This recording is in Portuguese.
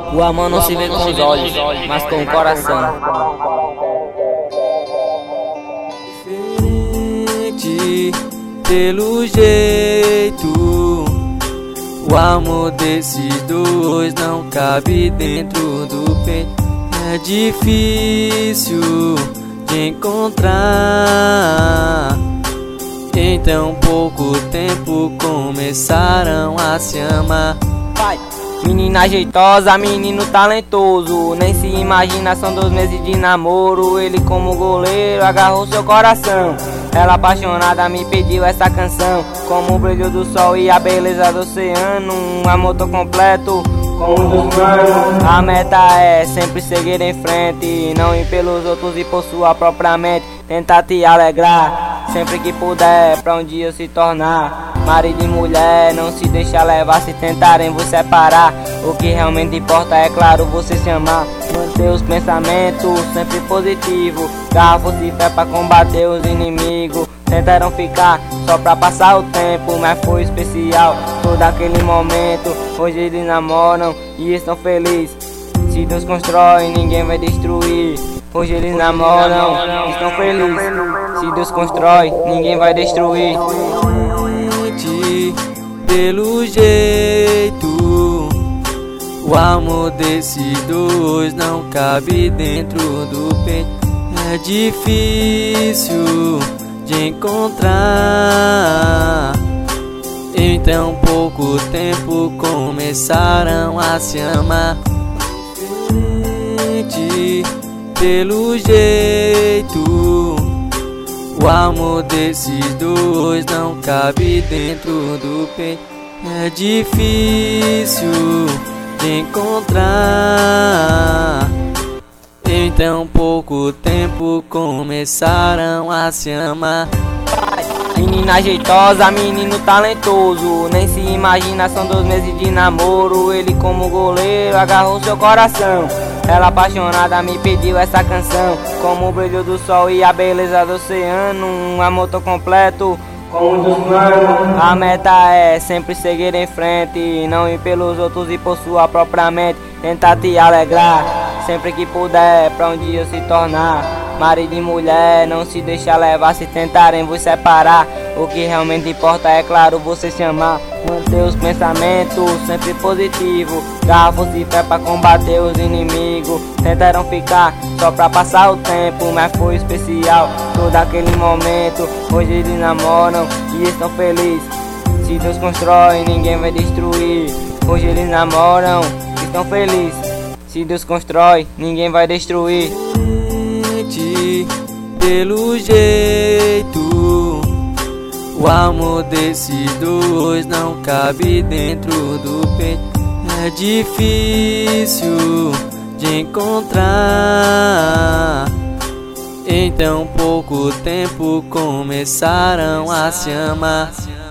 O amor não se vê com os olhos, mas com o coração. Diferente pelo jeito, o amor desses dois não cabe dentro do peito. É difícil de encontrar. Em tão pouco tempo começaram a se amar. Vai. Menina jeitosa, menino talentoso, nem se imagina, são 2 meses de namoro. Ele como goleiro agarrou seu coração. Ela apaixonada me pediu essa canção, como o brilho do sol e a beleza do oceano. Um amor tão completo como um dos manos. A meta é sempre seguir em frente, não ir pelos outros e por sua própria mente. Tentar te alegrar, sempre que puder, pra um dia se tornar marido e mulher. Não se deixa levar se tentarem vos separar. O que realmente importa é claro você se amar. Manter os pensamentos sempre positivos, garrafos de fé pra combater os inimigos. Tentaram ficar só pra passar o tempo, mas foi especial todo aquele momento. Hoje eles namoram e estão felizes. Se Deus constrói, ninguém vai destruir. Hoje eles namoram, estão felizes. Se Deus constrói, ninguém vai destruir. Pelo jeito, o amor desses dois não cabe dentro do peito. É difícil de encontrar. Em tão pouco tempo começaram a se amar. Pelo jeito, o amor desses dois não cabe dentro do peito. É difícil de encontrar. Em tão pouco tempo começaram a se amar. Menina jeitosa, menino talentoso, nem se imagina, são 2 meses de namoro. Ele como goleiro agarrou seu coração. Ela apaixonada me pediu essa canção, como o brilho do sol e a beleza do oceano. Um amor tão completo como um dos manos. A meta é sempre seguir em frente, não ir pelos outros e por sua própria mente. Tentar te alegrar, sempre que puder, pra um dia se tornar marido e mulher. Não se deixa levar se tentarem vos separar. O que realmente importa é claro você se amar. Manter os pensamentos sempre positivos, garrafos de fé pra combater os inimigos. Tentaram ficar só pra passar o tempo, mas foi especial todo aquele momento. Hoje eles namoram e estão felizes. Se Deus constrói, ninguém vai destruir. Hoje eles namoram, estão felizes. Se Deus constrói, ninguém vai destruir. Pelo jeito, o amor desses dois não cabe dentro do peito. É difícil de encontrar. Em tão pouco tempo começaram a se amar.